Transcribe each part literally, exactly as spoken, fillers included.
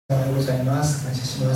おはようございます。感謝します。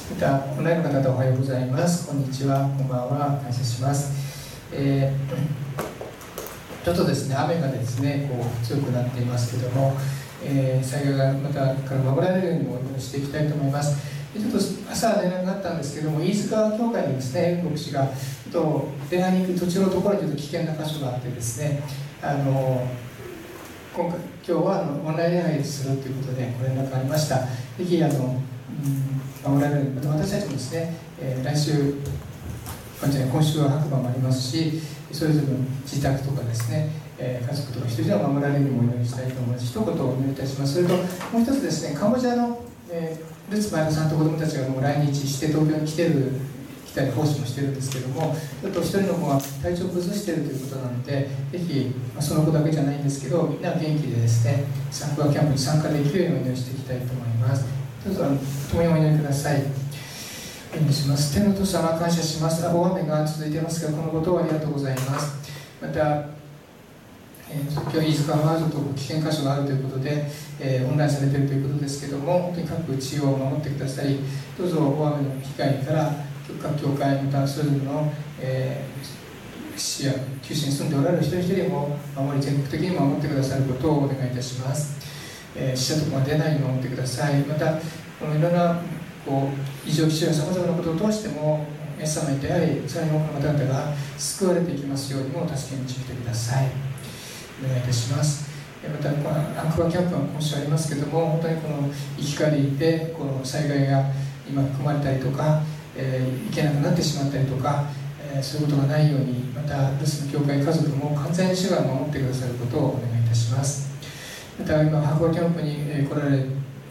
また、オンラインの方々おはようございます。こんにちは、こんばんは。感謝します。えー、ちょっとですね、雨がですね、こう強くなっていますけども、えー、災害がまたから守られるようにもお祈りしていきたいと思います。ちょっと朝連絡があったんですけども、飯塚教会にですね、牧師がちょっと礼拝に行く途中のところにちょっと危険な箇所があってですね、あの今回今日はあのオンライン礼拝するということでご連絡がありました。ぜひあの、うん、守られる、また私たちもですね、えー、来週、今週は白馬もありますし、それぞれの自宅とかですね、えー、家族とか一人では守られるようにお祈りしたいと思います。一言お祈りいたします。それともう一つですね、カンボジアの、えー、ルツ前田さんと子どもたちがもう来日して東京に来てる来たり奉仕もしてるんですけども、ちょっと一人の子が体調を崩しているということなので、ぜひ、まあ、その子だけじゃないんですけど、みんな元気でですね、サンクアキャンプに参加できるようにお祈りしていきたいと思います。どうぞ共にお祈りください。お祈りします。天の父様、感謝します。大雨が続いていますが、このことをありがとうございます。また、えー、今日飯塚はちょっと危険箇所があるということで、えー、オンラインされているということですけども、本当に各地を守ってくださり、どうぞ大雨の被害から各教会、またそれぞれの、えー、市や九州に住んでおられる一人一人も守り、全国的に守ってくださることをお願いいたします。えー、死者とかが出ないように守ってください。また、このいろんなこう異常気象やさまざまなことを通しても、イエス様に出会い、さらに多くの方々が救われていきますようにも助けに導いてください。お願いいたします。また、アンクバキャンプは今週ありますけども、本当にこの行き帰りでこの災害が今含まれたりとか、えー、行けなくなってしまったりとか、えー、そういうことがないように、また留守の教会家族も完全に主が守ってくださることをお願いいたします。また今白馬キャンプに来られ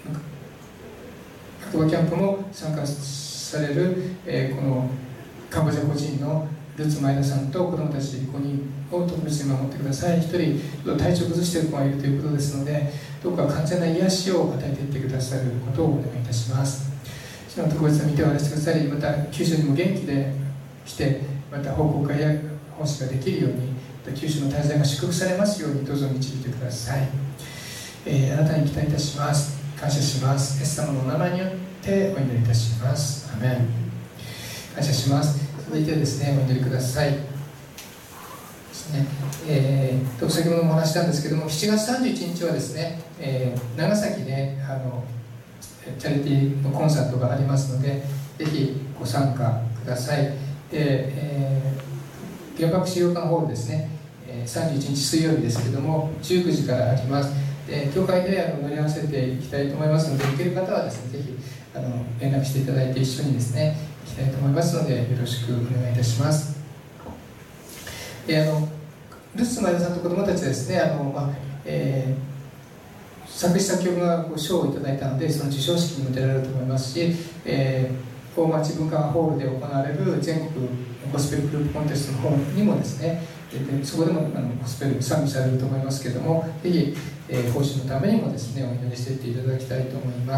白馬キャンプも参加される、えー、このカンボジア個人のルツ前田さんと子どもたちごにんを特別に守ってください。一人体調崩している子がいるということですので、どうか完全な癒しを与えていってくださることをお願いいたします。その特別な見てをしてくださり、また九州にも元気で来て、また報告会や奉仕ができるように、また九州の滞在が祝福されますようにどうぞ導いてください。えー、あなたに期待いたします。感謝します。イエス様のお名前によってお祈りいたします。アメン。感謝します。続いてですね、お祈りください。ですね、えー、と先ほどもお話したんですけども、しちがつさんじゅういちにちはですね、えー、長崎であのチャリティーのコンサートがありますので、ぜひご参加ください。で、えー、原爆資料館ホールですね、さんじゅういちにち水曜日ですけども、じゅうくじからあります。で、教会であの乗り合わせていきたいと思いますので、行ける方はですね、ぜひあの連絡していただいて一緒にですね、行きたいと思いますので、よろしくお願いいたします。で、あのルツ前田さんと子どもたちはですね、あの、まあえー、作詞作曲が賞をいただいたので、その授賞式にも出られると思いますし、えー、大町文化ホールで行われる全国ゴスペルグループコンテストの方にもですね、でそこでもあのゴスペル賛美されると思いますけれども、ぜひ、えー、奉仕のためにもですね、お祈りしていっていただきたいと思います。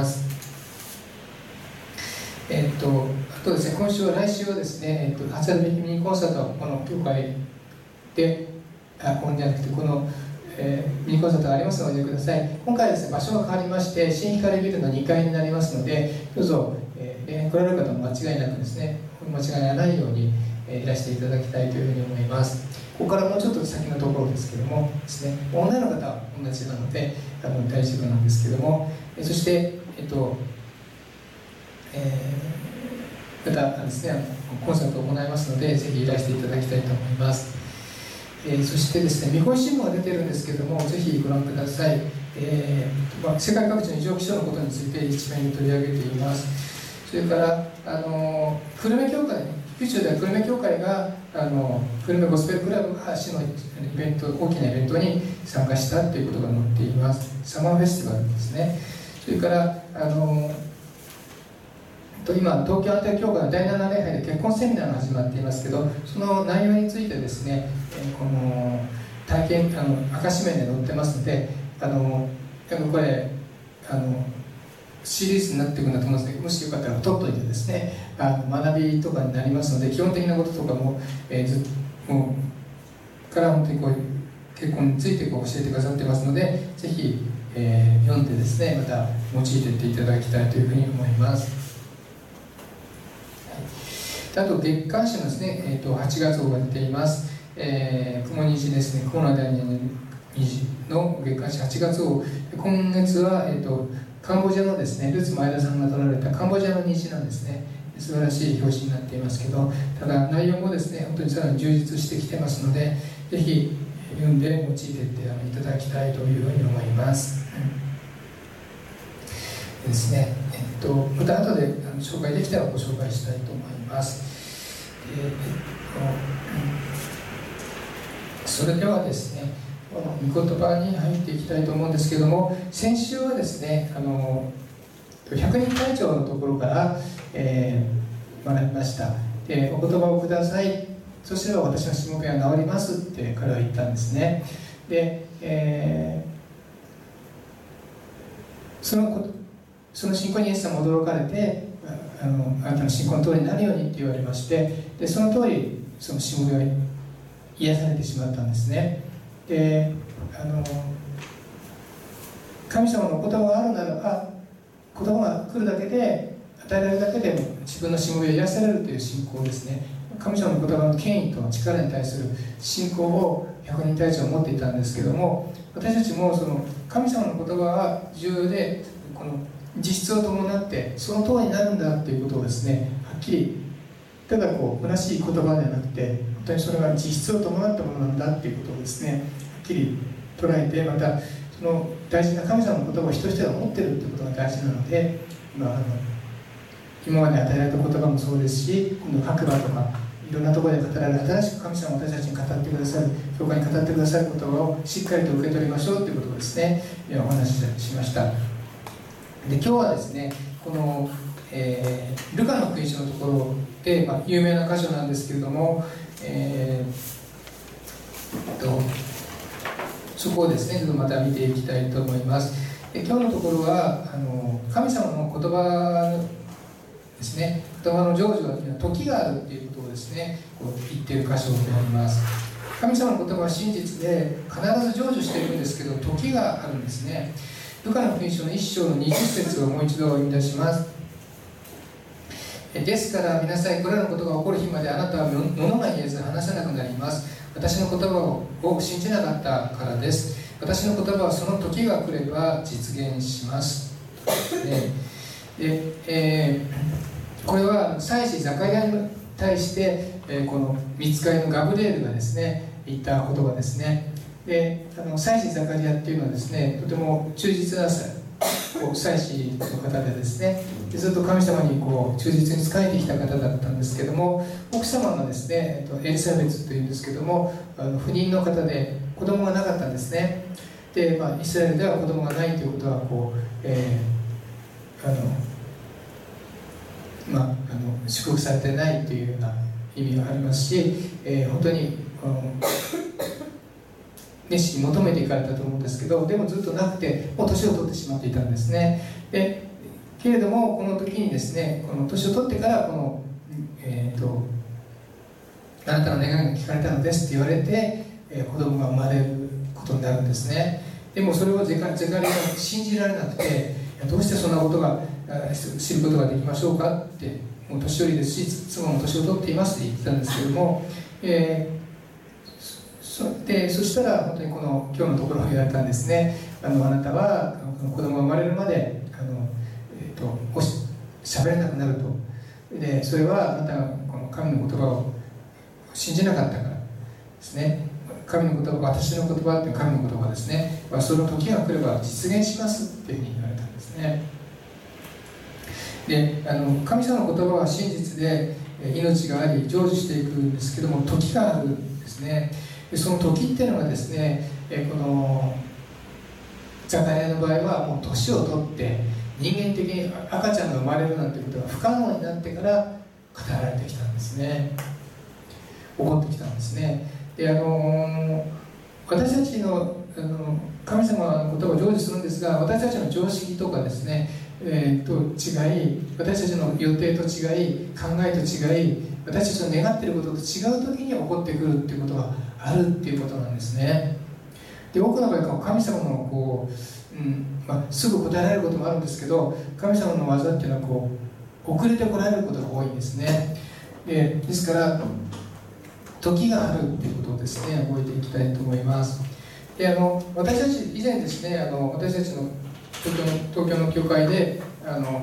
えー、っとあとですね、今週は来週はですね、えー、っと初めミニコンサートはこの教会で、あ、ここじゃなくてこの、えー、ミニコンサートがありますのでお祈りください。今回はですね、場所が変わりまして、新光ビルのにかいになりますので、どうぞ、えー、礼拝に来られる方も間違いなくですね、間違いがないように、えー、いらしていただきたいというふうに思います。ここからもうちょっと先のところですけどもですね、女の方は同じなので多分大丈夫なんですけども、えそして、えっとえー、またですね、コンサートを行いますので、ぜひいらしていただきたいと思います。えー、そしてですね、見本新聞が出てるんですけども、ぜひご覧ください。えーまあ、世界各地の異常気象のことについて一面に取り上げています。それからあの久留米教会、九州では久留米教会があの久留米ゴスペルクラブが市のイベント、大きなイベントに参加したということが載っています。サマーフェスティバルですね。それからあの今東京安定教会のだいなな礼拝で結婚セミナーが始まっていますけど、その内容についてですね、この体験あの証面で載ってますので、あのこれあのシリーズになっていくんだと思うんですけど、もしよかったら取っといてですね、あの学びとかになりますので、基本的なこととかも、えー、ずもうから本当にこう結婚についてこう教えてくださってますので、ぜひ、 えー、読んでですね、また用いていっていただきたいというふうに思います。はい、あと月刊誌のですね、えー、とはちがつ号が出ています。えー、雲虹ですね、雲の間に虹の月刊誌はちがつ号、今月は、えー、とカンボジアのですね、ルツ前田さんが撮られたカンボジアの虹なんですね。素晴らしい表紙になっていますけど、ただ内容もですね、本当にさらに充実してきてますので、ぜひ読んで用いていっていただきたいというふうに思います。でですね、えっと、また後で紹介できたらご紹介したいと思います。えっと、それではですね、この御言葉に入っていきたいと思うんですけども、先週はですね、あのひゃくにん隊長のところから、えー、学びました。で、お言葉をください、そしたら私のしもべは治りますって彼は言ったんですね。で、えー、そのことその信仰にイエス様驚かれて、あのあなたの信仰の通りになるようにって言われまして、でその通りそのしもべは癒されてしまったんですね。で、あの神様の言葉があるならば、言葉が来るだけで、与えられるだけでも自分のしもべを癒されるという信仰ですね。神様の言葉の権威と力に対する信仰を百人隊長は持っていたんですけども、私たちもその神様の言葉は重要で、この実質を伴ってその通りになるんだということをですね、はっきり、ただこう虚しい言葉ではなくて、本当にそれが実質を伴ったものなんだということをですね、はっきり捉えて、またその大事な神様の言葉を人一人が持っているということが大事なので、まあ、あの今まで与えられた言葉もそうですし、今度白馬とかいろんなところで語られる新しく神様を私たちに語ってくださる、教会に語ってくださる言葉をしっかりと受け取りましょうということをですね、お話ししました。で、今日はですね、この、えー、ルカの福音書のところで、まあ、有名な箇所なんですけれども、えー、とそこをですね、ちょっとまた見ていきたいと思います。で、今日のところはあの神様の言葉ですね、言葉の成就は時があるということをですね、こう言っている箇所になります。神様の言葉は真実で必ず成就しているんですけど、時があるんですね。ルカの福音書のいっ章のにじゅっ節をもう一度お読み出します。ですから見なさい、これらのことが起こる日まであなたは物が言えず話せなくなります。私の言葉を信じなかったからです。私の言葉はその時が来れば実現します。ね、で、えー、これは祭司ザカリアに対して、えー、この御使いのガブリエルがですね言った言葉ですね。で、あの祭司ザカリアっていうのはですね、とても忠実なこう祭司の方でですね、でずっと神様にこう忠実に仕えてきた方だったんですけども、奥様がですね、えっと、エリザベスというんですけども、あの不妊の方で子供がなかったんですね。で、まあ、イスラエルでは子供がないということはこう、えー、あのまあ、あの祝福されてないというような意味がありますし、えー、本当にあの熱心に求めていかれたと思うんですけど、でもずっとなくて、もう年を取ってしまっていたんですね。でけれども、この時にですね、この年を取ってからこの、えー、とあなたの願いが聞かれたのですって言われて、えー、子供が生まれることになるんですね。でもそれをゼカリアが信じられなくて、どうしてそんなことが知ることができましょうかって、もう年寄りですし妻も年を取っていますって言ってたんですけども、えーそ, でそしたら本当にこの今日のところを言われたんですね。あのあなたは子供が生まれるまであの、えー、とおし喋れなくなると。でそれはあなたがこの神の言葉を信じなかったからですね。神の言葉、私の言葉っていう神の言葉ですね、その時が来れば実現しますっていうふうに言われたんですね。で、あの神様の言葉は真実で命があり成就していくんですけども、時があるんですね。でその時っていうのがですね、このザカリアの場合はもう年を取って人間的に赤ちゃんが生まれるなんてことが不可能になってから語られてきたんですね。起こってきたんですね。であの私たち の, あの神様の言葉を成就するんですが、私たちの常識とかですね、えー、と違い、私たちの予定と違い、考えと違い、私たちの願っていることと違う時に起こってくるっていうことがあるっていうことなんですね。で多くの場合、神様のこう、 うんまあ、すぐ答えられることもあるんですけど、神様の技っていうのはこう遅れてこられることが多いんですね。でですから時があるっていうことをですね覚えていきたいと思います。であの私たち以前ですね、あの私たちの東京の東京の教会であの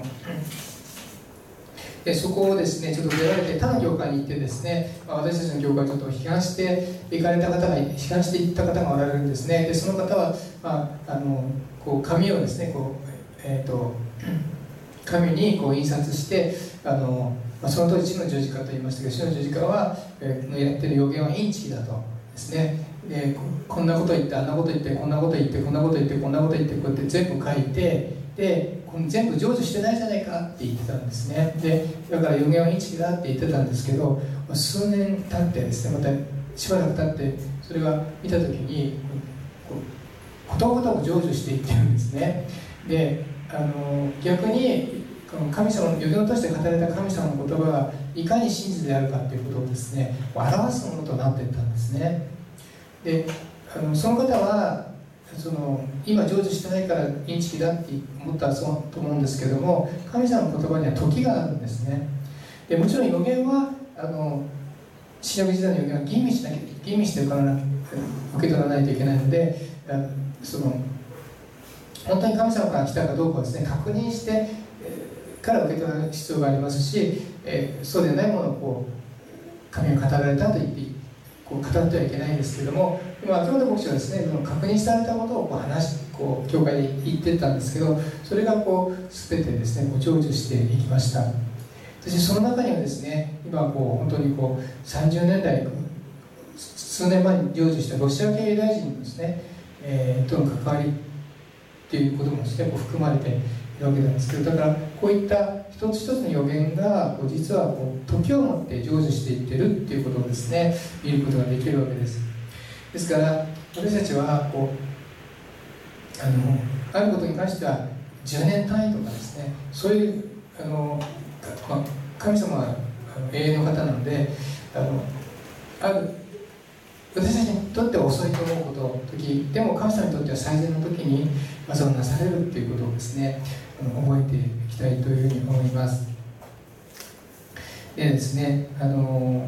でそこをですねちょっと出られて他の教会に行ってですね、まあ、私たちの教会をちょっと批判して行かれた方が批判していった方がおられるんですね。でその方は、まあ、あのこう紙をですねこう、えー、と紙にこう印刷してあの、まあ、その当時地の十字架と言いましたけど、地の十字架は、えー、やってる予言はインチキだとですね。でこんなこと言ってあんなこと言ってこんなこと言ってこんなこと言ってこんなこと言ってこうやって全部書いて、で全部成就してないじゃないかって言ってたんですね。でだから予言はインチキだって言ってたんですけど、数年経ってですね、またしばらく経ってそれが見た時にこうことごとく成就していってるんですね。であの逆に神様の予言として語られた神様の言葉がいかに真実であるかということをですね表すものとなっていったんですね。であのその方はその今成就してないからインチキだって思ったらそうと思うんですけども、神様の言葉には時があるんですね。でもちろん予言はあの新約時代の予言は吟味しなきゃ吟味して受け取らないといけないので、その本当に神様から来たかどうかをですね確認して、えー、から受け取る必要がありますし、えー、そうでないものをこう神が語られたと言ってこう語ってはいけないんですけれども、今秋元牧師はですねその確認されたことをこう話しこう教会で言ってたんですけど、それがこう全てですねこう成就していきました。そしてその中にはですね今こう本当にこうさんじゅうねんだい数年前に成就したロシア系ユダヤ人のですね、えー、との関わりっていうこともですねこう含まれているわけなんですけど、だからこういった一つ一つの予言がこう実はこう時をもって成就していってるっていうことをですね見ることができるわけです。ですから私たちはこうあのあることに関してはじゅうねん単位とかですね、そういうあの、まあ、神様はあの永遠の方なので、あのある私たちにとっては遅いと思うこと時でも神様にとっては最善の時に技をなされるっていうことをですねあの覚えていきたいというふうに思います。でですねあの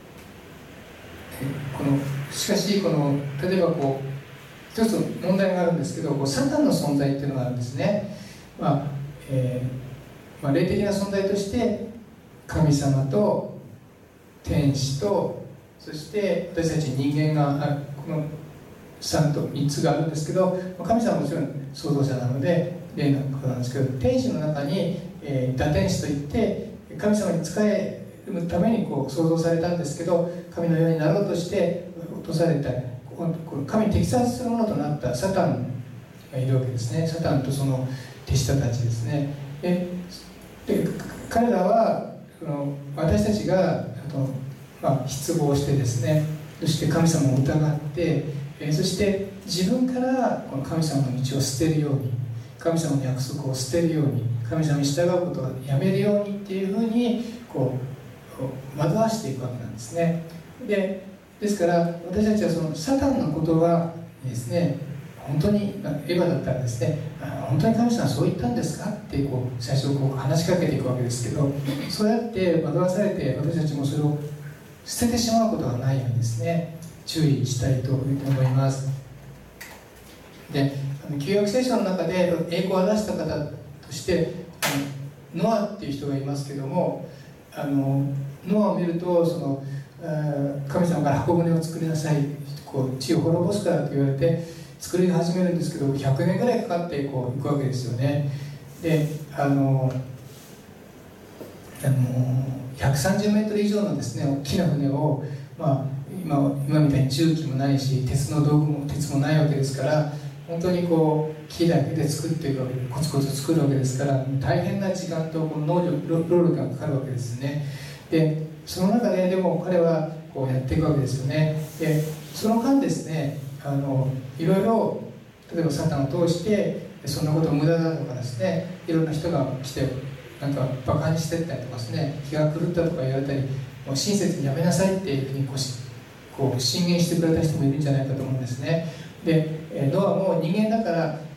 このしかしこの例えばこう一つ問題があるんですけど、こうサタンの存在っていうのがあるんですね。まあえーまあ、霊的な存在として神様と天使とそして私たち人間がこのさんとみっつがあるんですけど、神様はもちろん創造者なので霊のことなんですけど、天使の中に、えー、堕天使といって神様に仕えるためにこう創造されたんですけど、神のようになろうとして落とされた神に適切するものとなったサタンがいるわけですね。サタンとその手下たちですね。でで彼らはその私たちがあと、まあ、失望してですね、そして神様を疑って、えー、そして自分からこの神様の道を捨てるように、神様の約束を捨てるように、神様に従うことをやめるようにっていうふうにこう惑わしていくわけなんですね。でですから私たちはそのサタンの言葉にですね、本当にエヴァだったらですね、本当に神様はそう言ったんですかってこう最初こう話しかけていくわけですけど、そうやって惑わされて私たちもそれを捨ててしまうことがないようにですね注意したいと思います。で旧約聖書の中で栄光を表した方としてノアっていう人がいますけども、あのノアを見るとその神様から箱舟を作りなさい、こう地を滅ぼすからと言われて作り始めるんですけど、ひゃくねんぐらいかかってこう行くわけですよね。であのあのひゃくさんじゅうメートル以上のですね大きな船を、まあ、今, 今みたいに重機もないし鉄の道具も鉄もないわけですから、本当にこう木だけで作っていくわけでコツコツ作るわけですから、大変な時間とこの能力労力がかかるわけですね。でその中ででも彼はこうやっていくわけですよね。でその間ですねあのいろいろ例えばサタンを通してそんなこと無駄だとかですね、いろんな人が来てなんかバカにしてったりとかですね、気が狂ったとか言われたり、もう親切にやめなさいっていうふうにこうこう進言してくれた人もいるんじゃないかと思うんですね。でノアも人間だから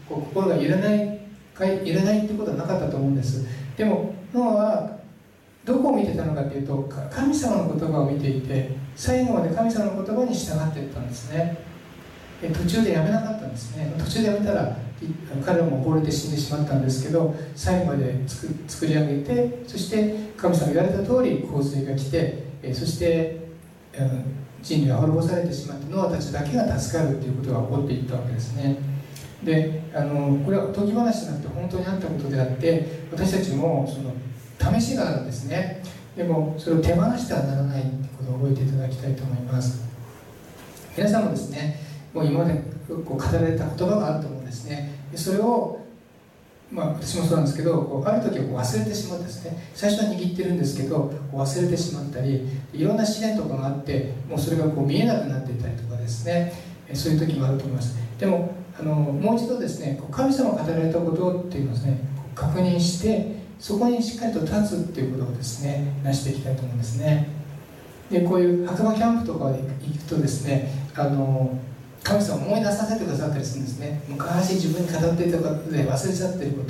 こう心が揺れない揺れないってことはなかったと思うんです。でもノアはどこを見てたのかというと、神様の言葉を見ていて、最後まで神様の言葉に従っていったんですね。途中でやめなかったんですね。途中でやめたら彼らも溺れて死んでしまったんですけど、最後まで作作り上げて、そして神様が言われた通り洪水が来て、そして人類は滅ぼされてしまって、ノアたちだけが助かるということが起こっていったわけですね。であのこれは解き話じゃなくて本当にあったことであって、私たちもその試しがあるんですね。でもそれを手放してはならないということを覚えていただきたいと思います。皆さんもですね、もう今までこう語られた言葉があると思うんですね。でそれを、まあ、私もそうなんですけど、こうある時はこう忘れてしまってですね、最初は握ってるんですけどこう忘れてしまったり、いろんな試練とかがあってもうそれがこう見えなくなっていたりとかですね、そういう時もあると思います。でもあのもう一度ですね、神様が語られたことっていうのをですね確認して、そこにしっかりと立つっていうことをですねなしていきたいと思うんですね。でこういう白馬キャンプとか行くとですね、あの神様を思い出させてくださったりするんですね。昔自分に語っていたことで忘れちゃってること、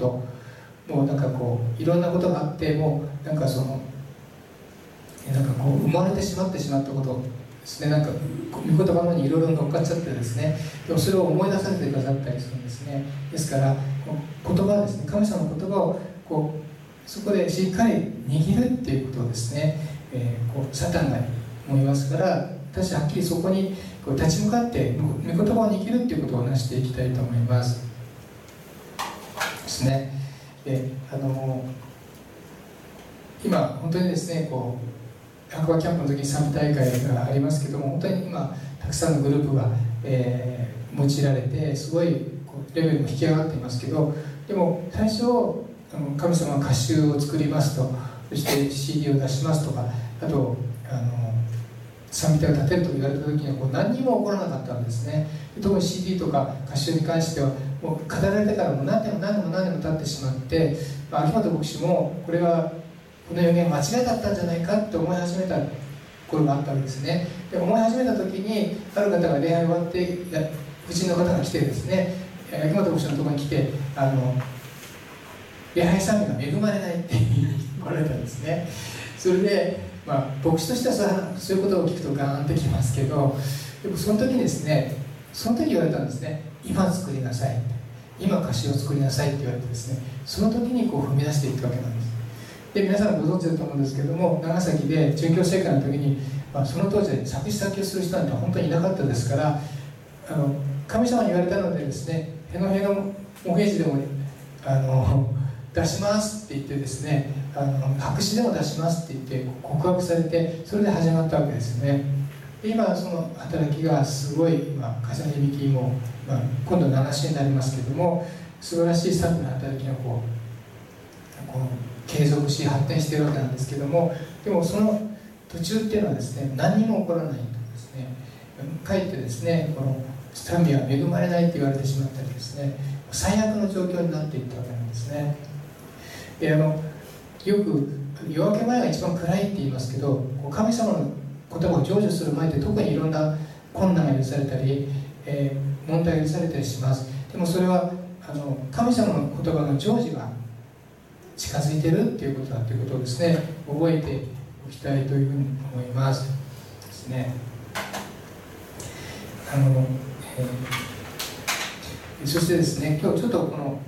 もうなんかこういろんなことがあって、もうなんかそのなんかこう生まれてしまってしまったことですね、なんか御言葉のにいろいろ乗っかっちゃってですね、でもそれを思い出させてくださったりするんですね。ですから言葉ですね、神様の言葉をこうそこでしっかり握るっていうことをですね、えー、こうサタンが思いますから、私ははっきりそこにこう立ち向かって御言葉を握るっていうことをなしていきたいと思いますですね。であの今本当にですね、こう白馬キャンプの時に賛美大会がありますけども、本当に今たくさんのグループが、えー、用いられて、すごいこうレベルも引き上がっていますけど、でも最初あの神様は歌集を作りますと、そして シーディー を出しますとか、あとあの賛美隊を立てると言われた時にはこう何にも起こらなかったんですね。特に シーディー とか歌集に関してはもう語られてからもう何年も何年も何年も経ってしまって、まあ、秋元牧師もこれはこの予言間違いだったんじゃないかって思い始めた頃があったわけですね。で思い始めた時にある方が礼拝終わって夫人の方が来てですね、秋元牧師のところに来て、あの礼拝賛美が恵まれないって言われたんですね。それで、まあ、牧師としてはそういうことを聞くとガーンってきますけど、でもその時にですね、その時言われたんですね。今作りなさい、今歌詞を作りなさいって言われてですね、その時にこう踏み出していったわけなんです。で皆さんご存知だと思うんですけども、長崎で殉教生会の時に、まあ、その当時で作詞作曲する人なんて本当にいなかったですから、あの神様に言われたのでですね、へのへの模型字でもあの出しますって言ってですね、あの白紙でも出しますって言って告白されて、それで始まったわけですよね。で今その働きがすごい、まあ、会社の響きも、まあ、今度ななしになりますけども、素晴らしいスタッフの働きがこうこう継続し発展しているわけなんですけども、でもその途中っていうのはですね、何にも起こらないとですね、かえってですね、この民は恵まれないと言われてしまったりですね、最悪の状況になっていったわけなんですね。であのよく夜明け前が一番暗いって言いますけど、神様の言葉を成就する前って特にいろんな困難が許されたり、えー、問題が許されたりします。でもそれはあの神様の言葉の成就が近づいているっていうことだということをですね、覚えておきたいというふうに思いますですね。あの、えー、そしてですね、今日ちょっとこの、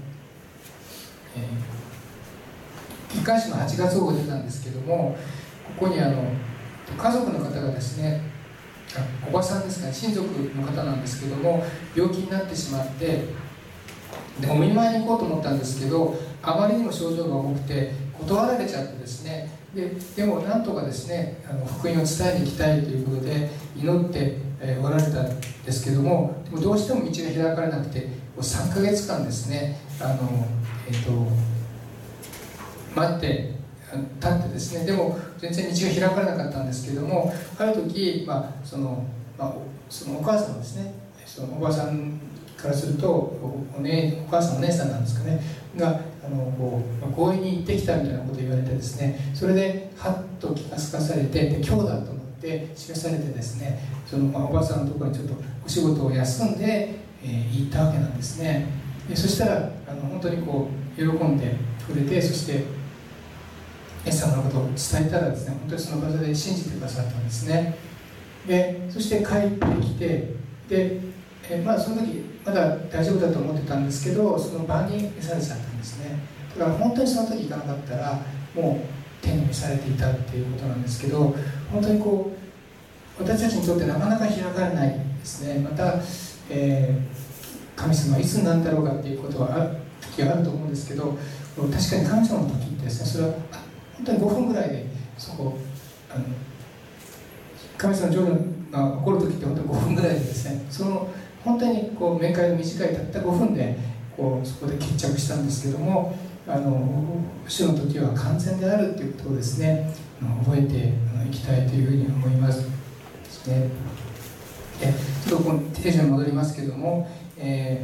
えー、月刊誌のはちがつ号出たんですけども、ここにあの家族の方がですね、おばさんですかね、親族の方なんですけども、病気になってしまって、でお見舞いに行こうと思ったんですけど、あまりにも症状が重くて断られちゃってですね、で, でもなんとかですね、あの福音を伝えに行きたいということで祈って、えー、おられたんですけども、でもどうしても道が開かれなくてさんかげつかんですね、あの、えー、と待って立ってですね、でも全然道が開かれなかったんですけども、ある時、まあそのまあ、そのお母さんですね、そのおばさんからすると お, お,、ね、お母さんお姉さんなんですかねがあのこう強引に行ってきたみたいなことを言われてですね、それではっと気がつかされて、で今日だと思って示されてですね、その、まあ、おばさんのところにちょっとお仕事を休んで、えー、行ったわけなんですね。 でそしたらあの本当にこう喜んでくれて、そしてイエス様のことを伝えたらですね、本当にその場所で信じてくださったんですね。でそして帰ってきて、でえまあその時まだ大丈夫だと思ってたんですけど、その晩に召されちゃったんですね。だから本当にその時行かなかったらもう天に召されていたっていうことなんですけど、本当にこう私たちにとってなかなか開かれないですね。また、えー、神様はいつになるんだろうかっていうことはある時があると思うんですけど、確かに神様の時ってですね、それは本当にごふんぐらいでそこあの神様の成就が起こる時って本当にごふんぐらいでですね、その本当にこう面会の短いたったごふんでこうそこで決着したんですけども、あの主の時は完全であるということをですね、覚えていきたいというふうに思いますですね。でちょっとこの聖書に戻りますけども、え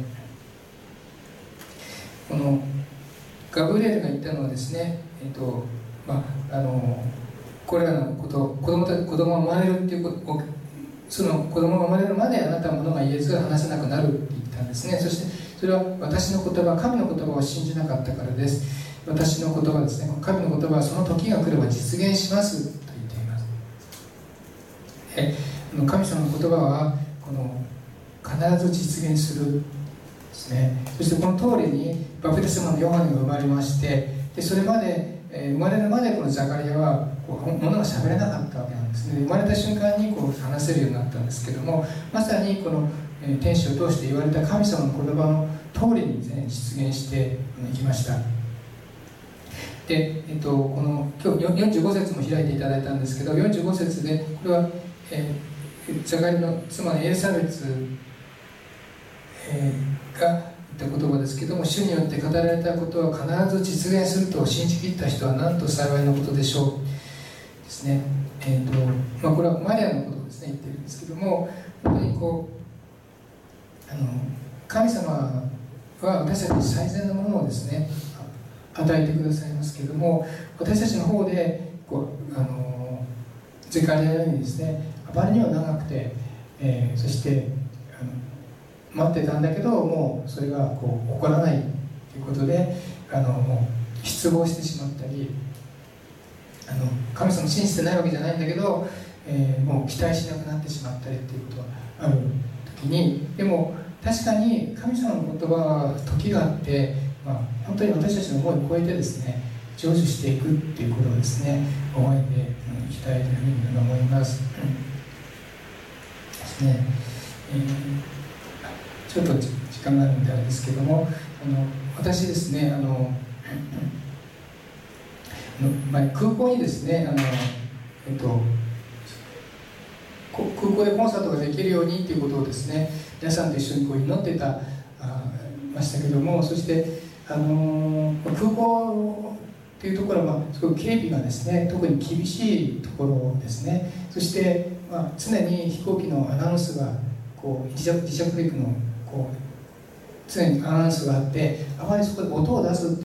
ー、このガブリエルが言ったのはですね、えっとまああのこれらのこと、子供た子供が生まれるっていうこと、その子供が生まれるまであなたはものが言えず話せなくなるって言ったんですね。そしてそれは私の言葉、神の言葉を信じなかったからです。私の言葉ですね、神の言葉はその時が来れば実現しますと言っています。え神様の言葉はこの必ず実現するですね。そしてこの通りにバプテスマのヨハネが生まれまして、でそれまで、えー、生まれるまでこのザカリアはこう物が喋れなかったわけなんですね。生まれた瞬間にこう話せるようになったんですけども、まさにこの、えー、天使を通して言われた神様の言葉の通りにですね、実現していきました。で、えっと、この今日よんじゅうご節も開いていただいたんですけど、よんじゅうご節でこれは、えー、ザカリの妻のエリサベツ、えー、が言った言葉ですけども、主によって語られたことは必ず実現すると信じきった人はなんと幸いなことでしょうですね。えーとまあ、これはマリアのことをですね言ってるんですけども、本当にこうあの神様は私たちに最善のものをですね与えてくださいますけれども、私たちの方でこうあのゼカリアのようにですね、あまりにも長くて、えー、そしてあの待ってたんだけどもうそれがこう起こらないということで、あのもう失望してしまったり、あの神様を信じてないわけじゃないんだけど、えー、もう期待しなくなってしまったりっていうことがある時に、でも確かに神様の言葉は時があって、まあ、本当に私たちの思いを超えてですね成就していくっていうことをですね覚えていきたいというふうに思います、うん、ですね、えー、ちょっと時間があるんであれですけども、あの私ですねあの前空港にですねあの、えっと、空港でコンサートができるようにということをですね皆さんと一緒にこう祈ってたあましたけども、そしてあのー、空港というところは、まあ、すごく警備がですね特に厳しいところですね。そして、まあ、常に飛行機のアナウンスがこう離着陸のこう常にアナウンスがあって、あまりそこで音を出すって